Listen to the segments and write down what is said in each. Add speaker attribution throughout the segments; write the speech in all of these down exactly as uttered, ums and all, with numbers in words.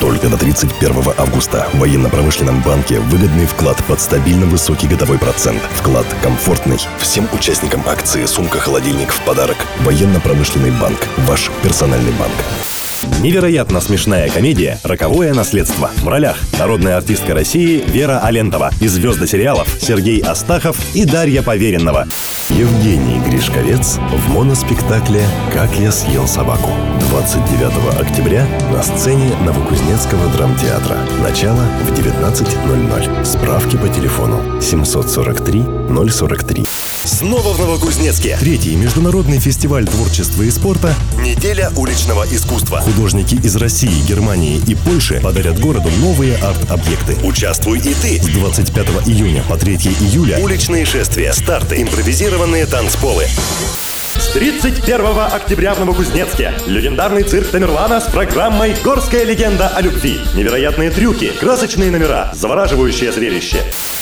Speaker 1: только до тридцать первого августа. В военно-промышленном банке выгодный вклад под стабильно высокий годовой процент. Вклад комфортный. Всем участникам акции сумка-холодильник в подарок. Военно-промышленный банк. Ваш персональный банк.
Speaker 2: Невероятно смешная комедия «Роковое наследство». В ролях народная артистка России Вера Алентова и звезды сериалов Сергей Астахов и Дарья Поверенного.
Speaker 1: Евгений Гришковец в моноспектакле «Как я съел собаку». двадцать девятого октября на сцене Новокузнецкого драмтеатра. Начало в девятнадцать ноль ноль. Справки по телефону семьсот сорок три ноль сорок три.
Speaker 2: Снова в Новокузнецке.
Speaker 1: Третий международный фестиваль творчества и спорта
Speaker 2: Неделя уличного искусства.
Speaker 1: Художники из России, Германии и Польши подарят городу новые арт-объекты.
Speaker 2: Участвуй и ты.
Speaker 1: С двадцать пятого июня по третьего июля
Speaker 2: Уличные шествия, старты, импровизированные танцполы. С тридцать первого октября в Новокузнецке легендарный цирк Тамерлана с программой «Горская легенда о любви». Невероятные трюки, красочные номера, завораживающее зрелище.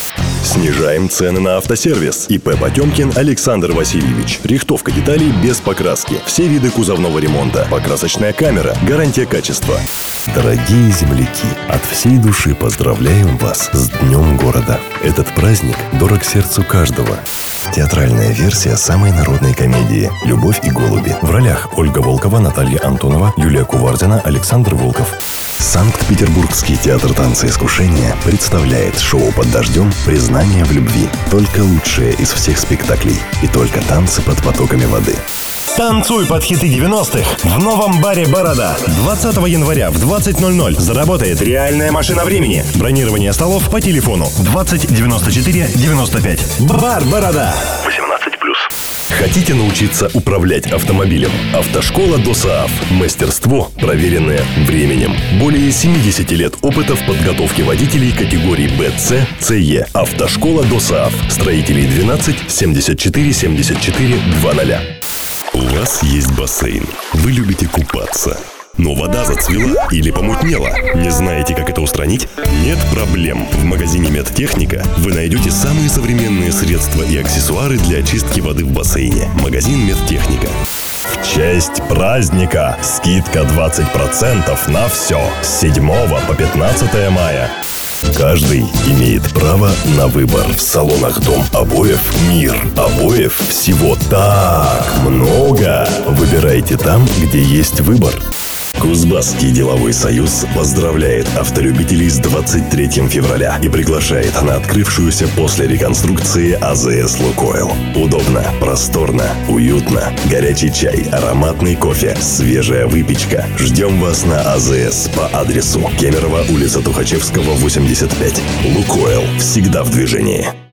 Speaker 1: Снижаем цены на автосервис. ИП Потемкин Александр Васильевич. Рихтовка деталей без покраски. Все виды кузовного ремонта. Покрасочная камера. Гарантия качества. Дорогие земляки, от всей души поздравляем вас с Днем города. Этот праздник дорог сердцу каждого. Театральная версия самой народной комедии «Любовь и голуби». В ролях Ольга Волкова, Наталья Антонова, Юлия Кувардина, Александр Волков. Санкт-Петербургский театр танца «Искушение» представляет шоу «Под дождем. Признание в любви». Только лучшее из всех спектаклей и только танцы под потоками воды.
Speaker 2: Танцуй под хиты девяностых в новом баре «Борода». двадцатого января в двадцать ноль ноль заработает реальная машина времени. Бронирование столов по телефону двадцать девяносто четыре девяносто пять. Бар «Борода».
Speaker 1: восемнадцать плюс. Хотите научиться управлять автомобилем? Автошкола ДОСААФ. Мастерство, проверенное временем. Более семидесяти лет опыта в подготовке водителей категорий Б, С, С-Е. Автошкола ДОСААФ. Строителей двенадцать семьдесят четыре семьдесят четыре двадцать. У вас есть бассейн. Вы любите купаться. Но вода зацвела или помутнела. Не знаете, как это устранить? Нет проблем. В магазине «Медтехника» вы найдете самые современные средства и аксессуары для очистки воды в бассейне. Магазин «Медтехника». В честь праздника скидка двадцать процентов на все с седьмого по пятнадцатое мая. Каждый имеет право на выбор. В салонах «Дом обоев» «Мир». Обоев всего так много. Выбирайте там, где есть выбор. Кузбасский деловой союз поздравляет автолюбителей с двадцать третьего февраля и приглашает на открывшуюся после реконструкции АЗС «Лукойл». Удобно, просторно, уютно. Горячий чай, ароматный кофе, свежая выпечка. Ждем вас на АЗС по адресу Кемерово, улица Тухачевского, восемьдесят пять. «Лукойл» всегда в движении.